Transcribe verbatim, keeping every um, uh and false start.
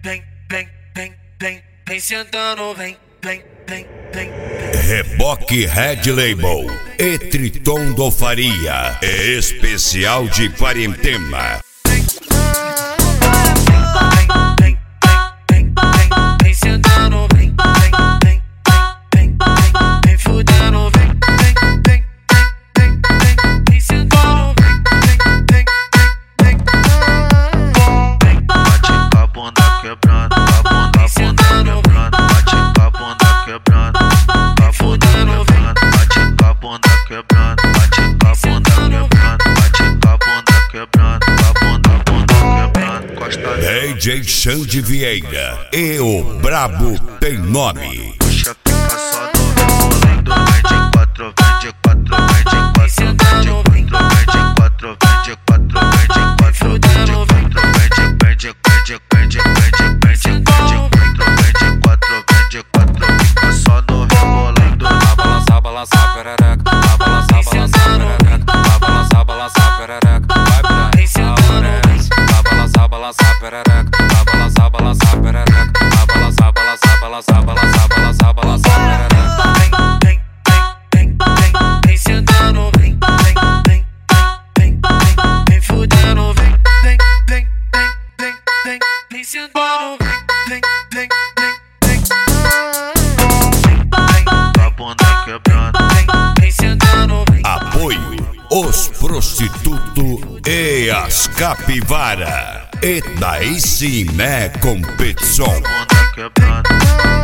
vem, vem, vem, vem, vem sentando, vem, vem, vem, vem. Reboque Red Label e Triton do Faria, especial de quarentena. D J Xande Vieira e o Brabo tem nome. Puxa pica só no rebolando, vende quatro, vende quatro, vende quatro, vende quatro, vende quatro, vende quatro, vende quatro, vende vende vende vende vende vende vende quatro, vende quatro, pica só no rebolando. Balança, balança, perereca, balança, balança, perereca, balança, balança, perereca, vai pra balança, balança, perereca, balança, balança, perereca, balança, balança, balança, balança, balança, balança, perereca. Vem, vem, vem, vem, vem sentando, vem, vem, vem, vem, vem, vem fudendo, vem, vem, vem, vem, vem, vem, vem sentando, vem, vem, vem, vem, vem. A bunda quebrando, Vem sentando, vem. Apoio os prostitutos e as capivara. E daí sim é competição. a bunda quebrando.